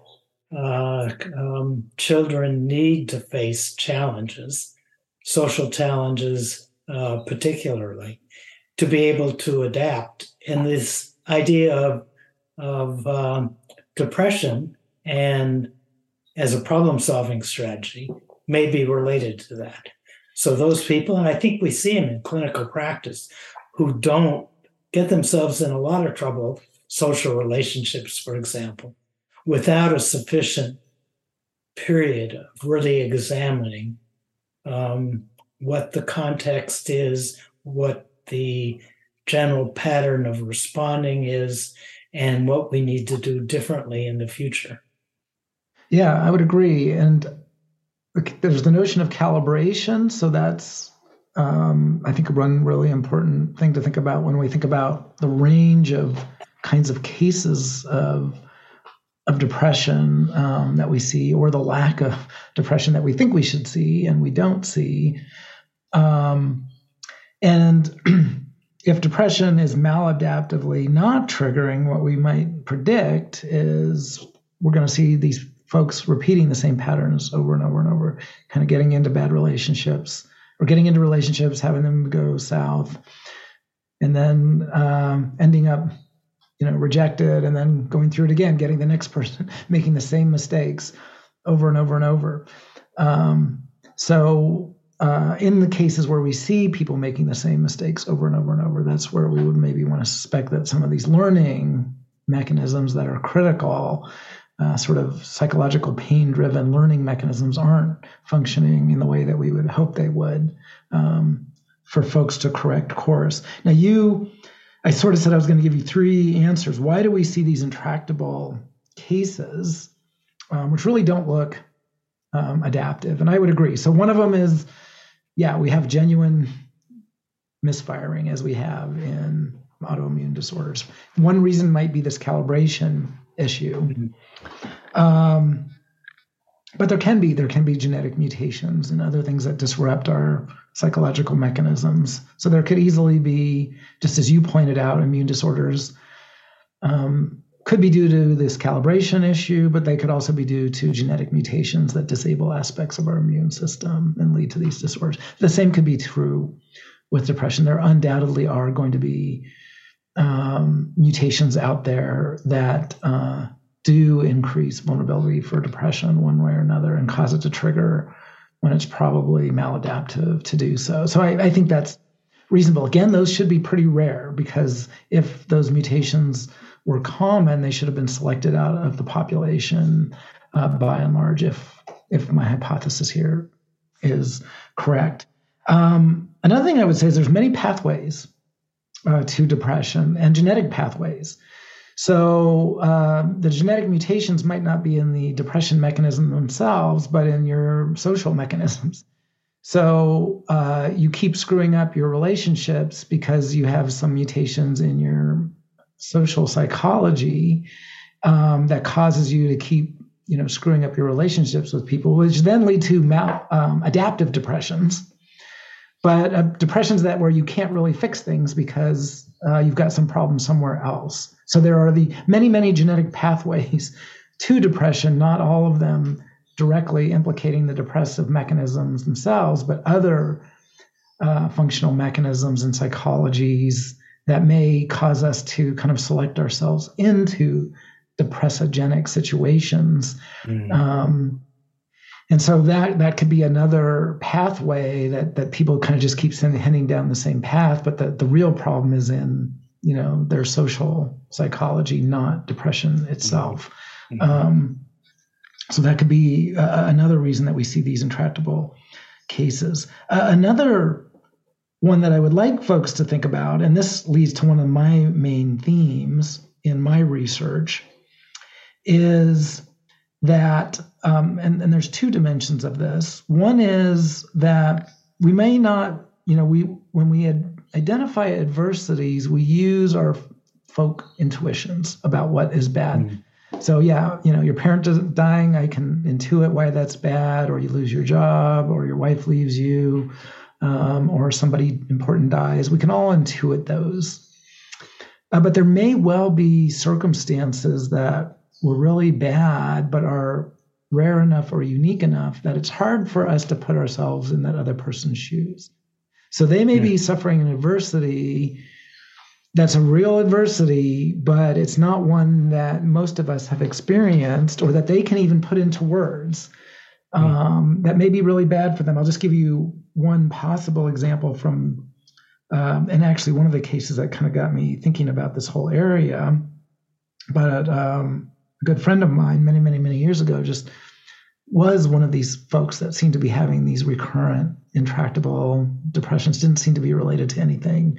children need to face challenges, social challenges particularly, to be able to adapt. And this idea of depression and as a problem-solving strategy may be related to that. So those people, and I think we see them in clinical practice, who don't get themselves in a lot of trouble, social relationships, for example, without a sufficient period of really examining what the context is, what the general pattern of responding is, and what we need to do differently in the future. Yeah, I would agree. And there's the notion of calibration. So that's, I think, one really important thing to think about when we think about the range of kinds of cases of depression that we see, or the lack of depression that we think we should see and we don't see. And if depression is maladaptively not triggering, what we might predict is we're going to see these folks repeating the same patterns over and over and over, kind of getting into bad relationships or getting into relationships, having them go south, and then ending up, rejected, and then going through it again, getting the next person, making the same mistakes over and over and over. So in the cases where we see people making the same mistakes over and over and over, that's where we would maybe want to suspect that some of these learning mechanisms that are critical, sort of psychological pain-driven learning mechanisms, aren't functioning in the way that we would hope they would for folks to correct course. Now, I sort of said I was going to give you three answers. Why do we see these intractable cases, which really don't look adaptive? And I would agree. So one of them is, we have genuine misfiring, as we have in autoimmune disorders. One reason might be this calibration issue. But there can be genetic mutations and other things that disrupt our psychological mechanisms. So there could easily be, just as you pointed out, immune disorders could be due to this calibration issue, but they could also be due to genetic mutations that disable aspects of our immune system and lead to these disorders. The same could be true with depression. There undoubtedly are going to be mutations out there that do increase vulnerability for depression one way or another and cause it to trigger when it's probably maladaptive to do so. So I think that's reasonable. Again, those should be pretty rare, because if those mutations were common, they should have been selected out of the population by and large, if my hypothesis here is correct. Another thing I would say is there's many pathways to depression and genetic pathways. So the genetic mutations might not be in the depression mechanism themselves, but in your social mechanisms. So you keep screwing up your relationships because you have some mutations in your social psychology that causes you to keep, screwing up your relationships with people, which then lead to adaptive depressions. But depressions where you can't really fix things because you've got some problem somewhere else. So there are the many, many genetic pathways to depression, not all of them directly implicating the depressive mechanisms themselves, but other functional mechanisms and psychologies that may cause us to kind of select ourselves into depressogenic situations. And so that could be another pathway that people kind of just keep heading down the same path, but the real problem is in, their social psychology, not depression itself. So that could be another reason that we see these intractable cases. Another one that I would like folks to think about, and this leads to one of my main themes in my research, is that, and there's two dimensions of this. One is that we may not, when we identify adversities, we use our folk intuitions about what is bad. So your parent is dying, I can intuit why that's bad, or you lose your job, or your wife leaves you, or somebody important dies. We can all intuit those. But there may well be circumstances that were really bad, but are rare enough or unique enough that it's hard for us to put ourselves in that other person's shoes. So they may be suffering an adversity that's a real adversity, but it's not one that most of us have experienced or that they can even put into words. That may be really bad for them. I'll just give you one possible example from, and actually one of the cases that kind of got me thinking about this whole area. But a good friend of mine many, many, many years ago just was one of these folks that seemed to be having these recurrent intractable depressions, didn't seem to be related to anything.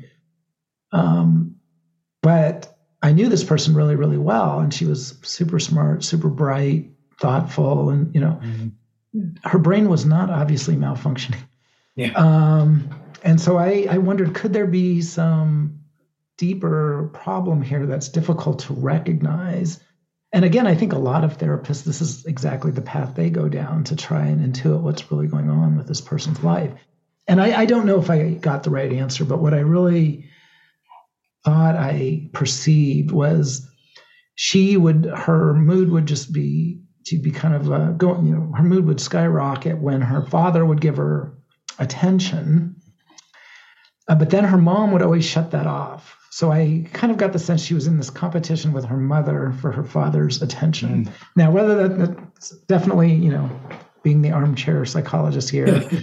But I knew this person really, really well, and she was super smart, super bright, thoughtful, and, her brain was not obviously malfunctioning. And so I wondered, could there be some deeper problem here that's difficult to recognize? And again, I think a lot of therapists, this is exactly the path they go down to try and intuit what's really going on with this person's life. And I don't know if I got the right answer, but what I really thought I perceived was her mood would just be, she'd be kind of her mood would skyrocket when her father would give her attention. But then her mom would always shut that off. So I kind of got the sense she was in this competition with her mother for her father's attention. Now, whether that's definitely, being the armchair psychologist here,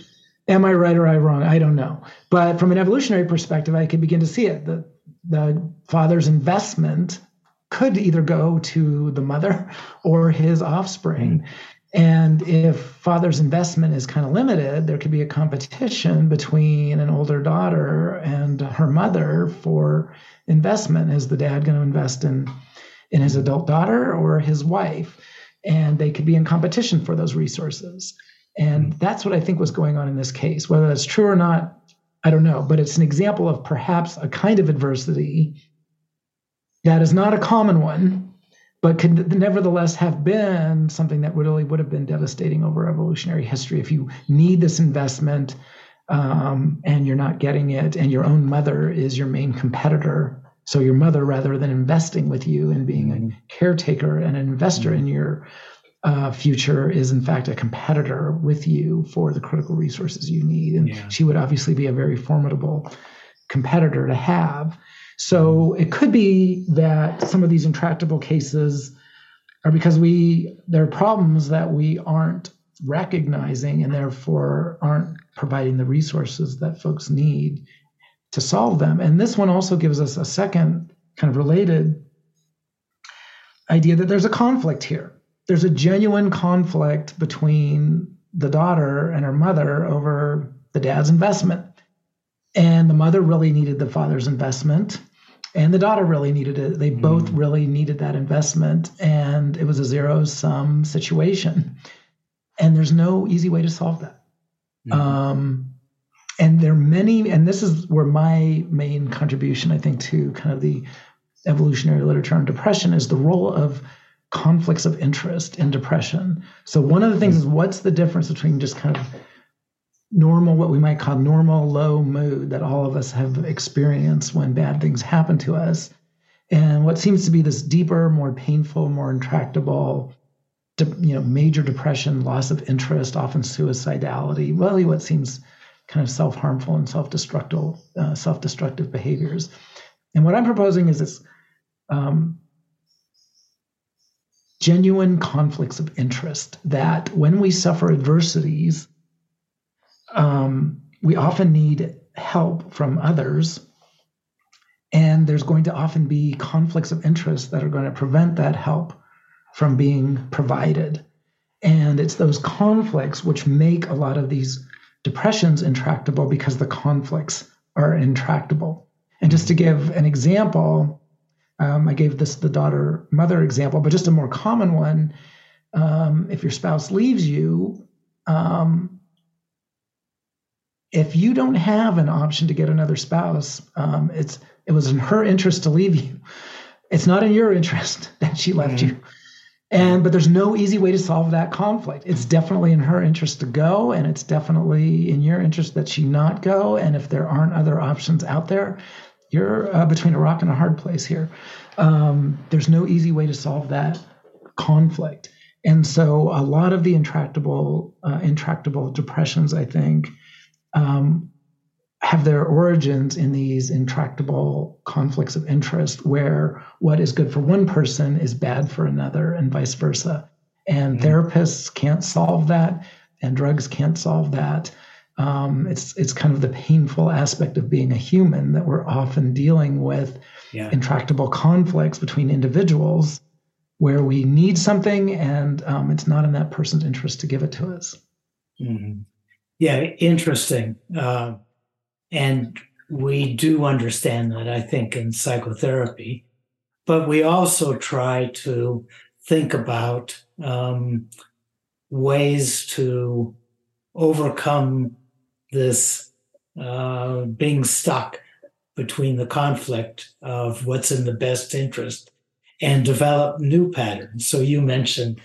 Am I right or am I wrong? I don't know. But from an evolutionary perspective, I could begin to see it. The father's investment could either go to the mother or his offspring. And if father's investment is kind of limited, there could be a competition between an older daughter and her mother for investment. Is the dad going to invest in his adult daughter or his wife? And they could be in competition for those resources. And that's what I think was going on in this case. Whether that's true or not, I don't know. But it's an example of perhaps a kind of adversity that is not a common one, but could nevertheless have been something that really would have been devastating over evolutionary history. If you need this investment and you're not getting it, and your own mother is your main competitor, so your mother, rather than investing with you and being a caretaker and an investor in your future, is in fact a competitor with you for the critical resources you need. And she would obviously be a very formidable competitor to have. So it could be that some of these intractable cases are because there are problems that we aren't recognizing and therefore aren't providing the resources that folks need to solve them. And this one also gives us a second kind of related idea that there's a conflict here. There's a genuine conflict between the daughter and her mother over the dad's investment. And the mother really needed the father's investment, and the daughter really needed it. They both really needed that investment, and it was a zero-sum situation. And there's no easy way to solve that. And there are many, and this is where my main contribution, I think, to kind of the evolutionary literature on depression is the role of conflicts of interest in depression. So one of the things is, what's the difference between just kind of normal, what we might call normal low mood that all of us have experienced when bad things happen to us, and what seems to be this deeper, more painful, more intractable, major depression, loss of interest, often suicidality, really what seems kind of self-harmful and self-destructive behaviors. And what I'm proposing is this genuine conflicts of interest, that when we suffer adversities, we often need help from others, and there's going to often be conflicts of interest that are going to prevent that help from being provided. And it's those conflicts which make a lot of these depressions intractable, because the conflicts are intractable. And just to give an example, I gave the daughter-mother example, but just a more common one, if your spouse leaves you, if you don't have an option to get another spouse, it was in her interest to leave you. It's not in your interest that she left you. But there's no easy way to solve that conflict. It's definitely in her interest to go, and it's definitely in your interest that she not go. And if there aren't other options out there, you're between a rock and a hard place here. There's no easy way to solve that conflict. And so a lot of the intractable depressions, I think, have their origins in these intractable conflicts of interest, where what is good for one person is bad for another, and vice versa. And therapists can't solve that, and drugs can't solve that. It's kind of the painful aspect of being a human, that we're often dealing with intractable conflicts between individuals where we need something, and it's not in that person's interest to give it to us. Yeah, interesting. And we do understand that, I think, in psychotherapy, but we also try to think about ways to overcome this being stuck between the conflict of what's in the best interest and develop new patterns. So you mentioned,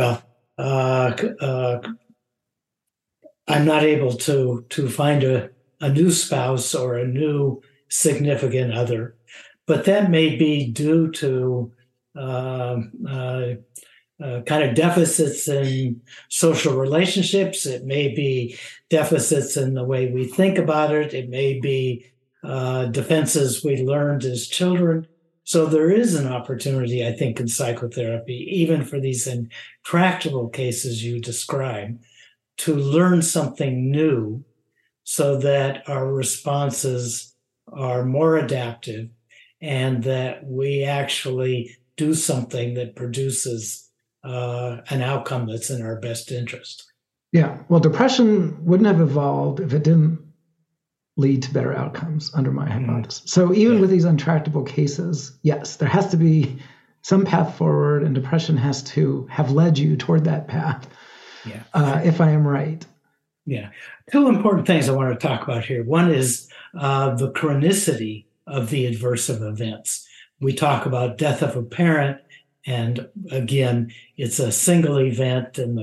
I'm not able to find a new spouse or a new significant other, but that may be due to kind of deficits in social relationships. It may be deficits in the way we think about it. It may be defenses we learned as children. So there is an opportunity, I think, in psychotherapy, even for these intractable cases you describe, to learn something new so that our responses are more adaptive and that we actually do something that produces an outcome that's in our best interest. Yeah. Well, depression wouldn't have evolved if it didn't lead to better outcomes under my hypothesis. So even with these intractable cases, yes, there has to be some path forward, and depression has to have led you toward that path. If I am right. Yeah. Two important things I want to talk about here. One is the chronicity of the adversive events. We talk about death of a parent, and again, it's a single event, and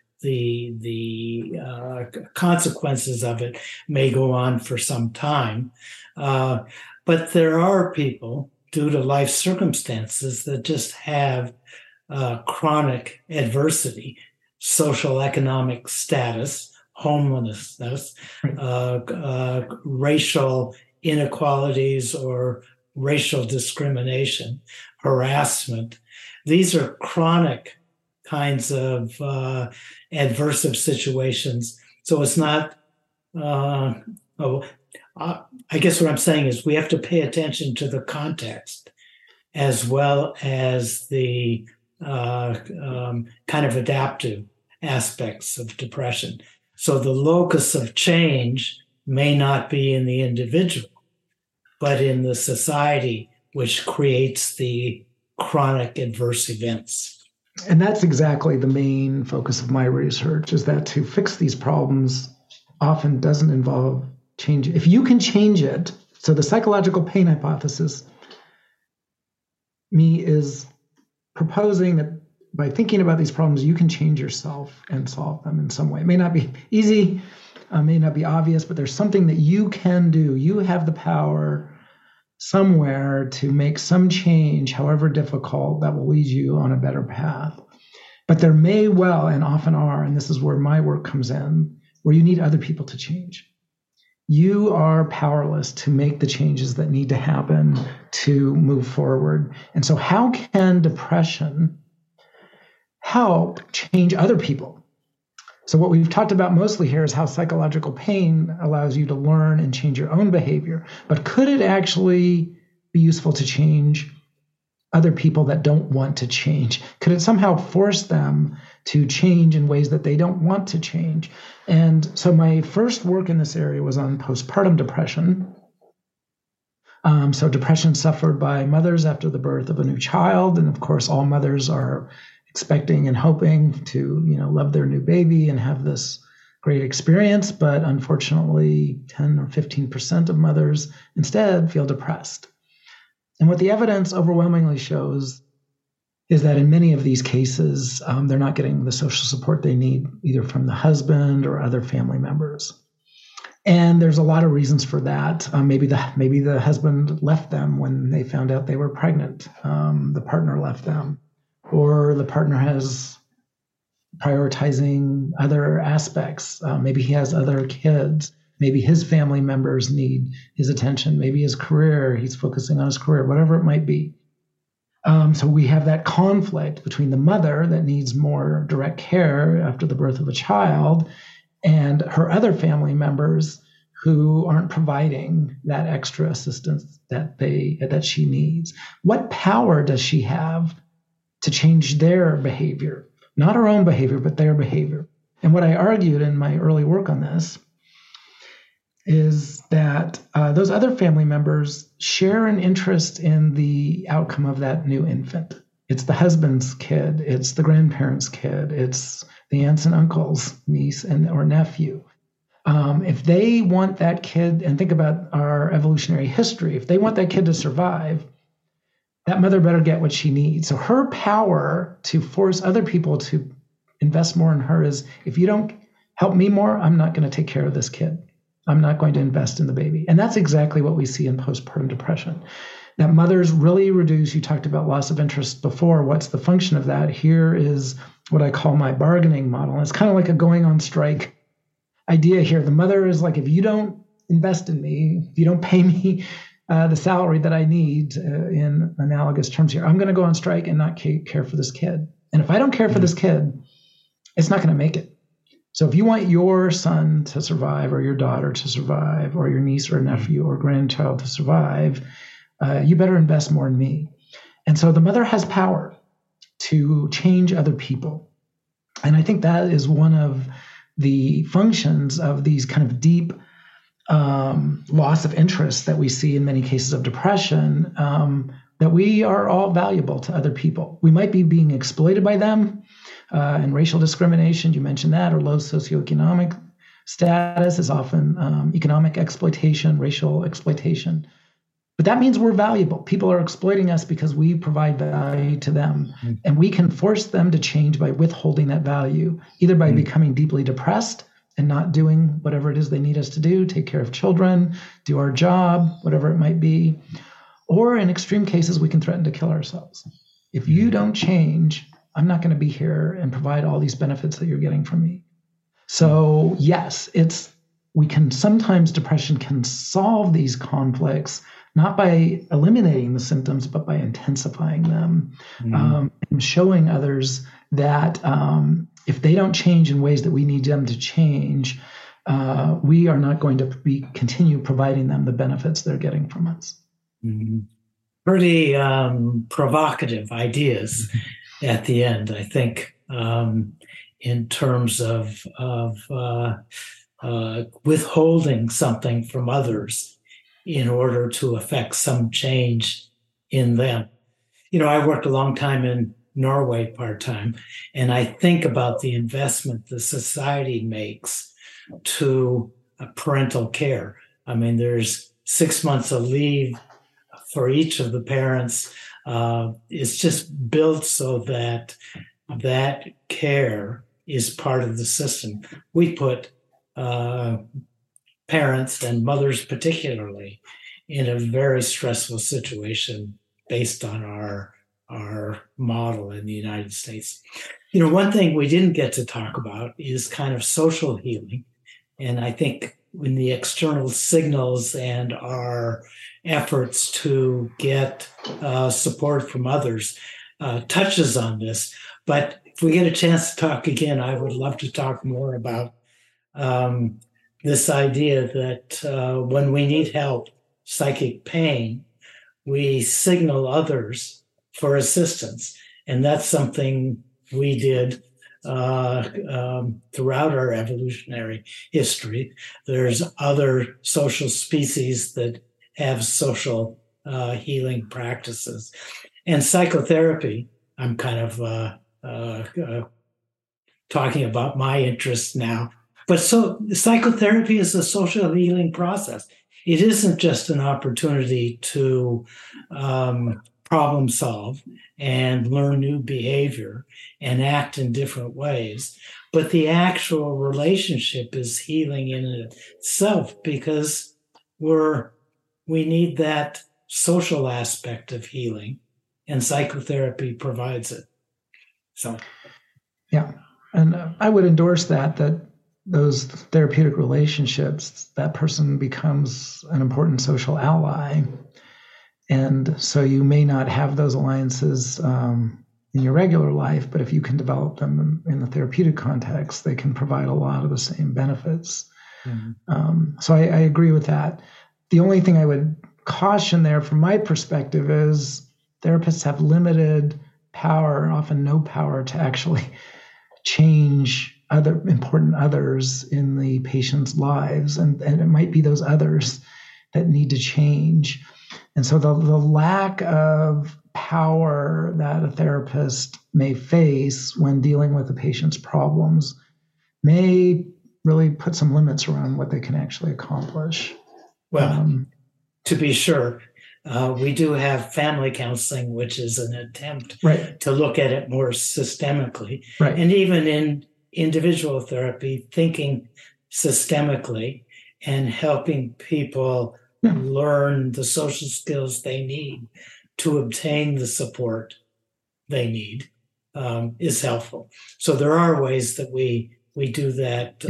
the consequences of it may go on for some time. But there are people, due to life circumstances, that just have chronic adversity, social economic status, homelessness, racial inequalities or racial discrimination, harassment. These are chronic kinds of adversive situations. So it's not, I guess what I'm saying is we have to pay attention to the context as well as the kind of adaptive aspects of depression. So the locus of change may not be in the individual, but in the society, which creates the chronic adverse events. And that's exactly the main focus of my research, is that to fix these problems often doesn't involve change. If you can change it, so the psychological pain hypothesis, me is proposing that by thinking about these problems, you can change yourself and solve them in some way. It may not be easy, may not be obvious, but there's something that you can do. You have the power somewhere to make some change, however difficult, that will lead you on a better path. But there may well, and often are, and this is where my work comes in, where you need other people to change. You are powerless to make the changes that need to happen to move forward. And so how can depression help change other people? So what we've talked about mostly here is how psychological pain allows you to learn and change your own behavior. But could it actually be useful to change other people that don't want to change? Could it somehow force them to change in ways that they don't want to change? And so my first work in this area was on postpartum depression. So depression suffered by mothers after the birth of a new child. And of course, all mothers are expecting and hoping to, love their new baby and have this great experience. But unfortunately, 10 or 15% of mothers instead feel depressed. And what the evidence overwhelmingly shows is that in many of these cases, they're not getting the social support they need, either from the husband or other family members. And there's a lot of reasons for that. Maybe the husband left them when they found out they were pregnant. The partner left them. Or the partner has prioritizing other aspects. Maybe he has other kids. Maybe his family members need his attention. Maybe his career, he's focusing on his career, whatever it might be. So we have that conflict between the mother that needs more direct care after the birth of a child and her other family members who aren't providing that extra assistance that she needs. What power does she have to change their behavior? Not her own behavior, but their behavior. And what I argued in my early work on this is that those other family members share an interest in the outcome of that new infant. It's the husband's kid, it's the grandparents' kid, it's the aunts and uncles, niece or nephew. If they want that kid, and think about our evolutionary history, if they want that kid to survive, that mother better get what she needs. So her power to force other people to invest more in her is, if you don't help me more, I'm not going to take care of this kid. I'm not going to invest in the baby. And that's exactly what we see in postpartum depression. That mothers really reduce, you talked about loss of interest before. What's the function of that? Here is what I call my bargaining model. And it's kind of like a going on strike idea here. The mother is like, if you don't invest in me, if you don't pay me the salary that I need in analogous terms here, I'm going to go on strike and not care for this kid. And if I don't care for this kid, it's not going to make it. So if you want your son to survive or your daughter to survive or your niece or nephew or grandchild to survive, you better invest more in me. And so the mother has power to change other people. And I think that is one of the functions of these kind of deep loss of interest that we see in many cases of depression, that we are all valuable to other people. We might be being exploited by them, and racial discrimination, you mentioned that, or low socioeconomic status is often economic exploitation, racial exploitation. But that means we're valuable. People are exploiting us because we provide value to them. Mm. And we can force them to change by withholding that value, either by becoming deeply depressed and not doing whatever it is they need us to do, take care of children, do our job, whatever it might be. Or in extreme cases, we can threaten to kill ourselves. If you don't change, I'm not going to be here and provide all these benefits that you're getting from me. So yes, sometimes depression can solve these conflicts, not by eliminating the symptoms, but by intensifying them, and showing others that if they don't change in ways that we need them to change, we are not going to continue providing them the benefits they're getting from us. Mm-hmm. Pretty provocative ideas at the end, I think, in terms of withholding something from others in order to affect some change in them. I worked a long time in Norway part-time, and I think about the investment the society makes to parental care. I mean, there's 6 months of leave for each of the parents. It's just built so that that care is part of the system. We put parents and mothers particularly in a very stressful situation based on our model in the United States. One thing we didn't get to talk about is kind of social healing. And I think in the external signals and our efforts to get support from others touches on this. But if we get a chance to talk again, I would love to talk more about this idea that when we need help, psychic pain, we signal others for assistance. And that's something we did throughout our evolutionary history. There's other social species that have social healing practices. And psychotherapy, I'm kind of talking about my interests now. But so psychotherapy is a social healing process. It isn't just an opportunity to problem solve and learn new behavior and act in different ways, but the actual relationship is healing in itself because we need that social aspect of healing, and psychotherapy provides it. So, yeah, and I would endorse that those therapeutic relationships, that person becomes an important social ally. And so you may not have those alliances in your regular life, but if you can develop them in the therapeutic context, they can provide a lot of the same benefits. Mm-hmm. So I agree with that. The only thing I would caution there from my perspective is therapists have limited power, often no power, to actually change other important others in the patient's lives. And it might be those others that need to change. And so the lack of power that a therapist may face when dealing with the patient's problems may really put some limits around what they can actually accomplish. Well, to be sure, we do have family counseling, which is an attempt to look at it more systemically. Right. And even in individual therapy, thinking systemically and helping people learn the social skills they need to obtain the support they need is helpful. So there are ways that we do that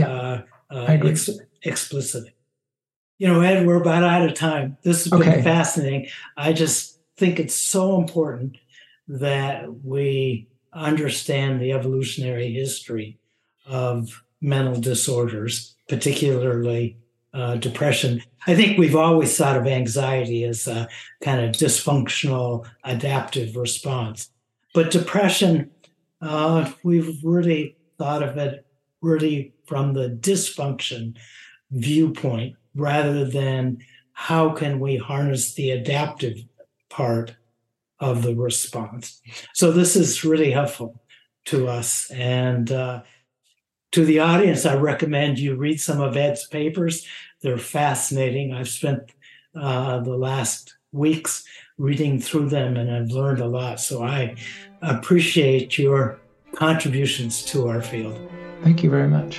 explicitly. Ed, we're about out of time. This has been fascinating. I just think it's so important that we understand the evolutionary history of mental disorders, particularly depression. I think we've always thought of anxiety as a kind of dysfunctional adaptive response. But depression, we've really thought of it really from the dysfunction viewpoint rather than how can we harness the adaptive part of the response. So this is really helpful to us. And to the audience, I recommend you read some of Ed's papers. They're fascinating. I've spent the last weeks reading through them, and I've learned a lot. So I appreciate your contributions to our field. Thank you very much.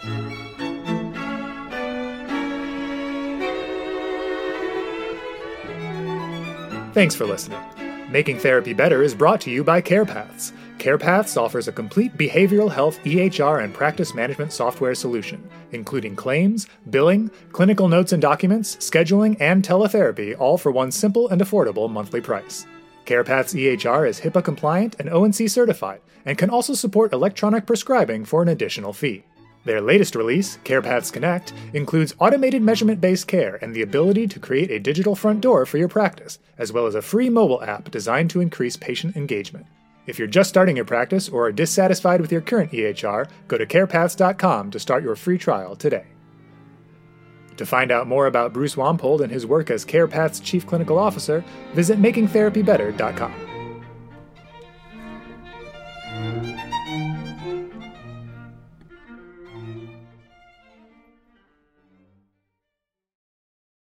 Thanks for listening. Making Therapy Better is brought to you by CarePaths. CarePaths offers a complete behavioral health EHR and practice management software solution, including claims, billing, clinical notes and documents, scheduling, and teletherapy, all for one simple and affordable monthly price. CarePaths EHR is HIPAA compliant and ONC certified, and can also support electronic prescribing for an additional fee. Their latest release, CarePaths Connect, includes automated measurement-based care and the ability to create a digital front door for your practice, as well as a free mobile app designed to increase patient engagement. If you're just starting your practice or are dissatisfied with your current EHR, go to carepaths.com to start your free trial today. To find out more about Bruce Wampold and his work as CarePaths Chief Clinical Officer, visit makingtherapybetter.com.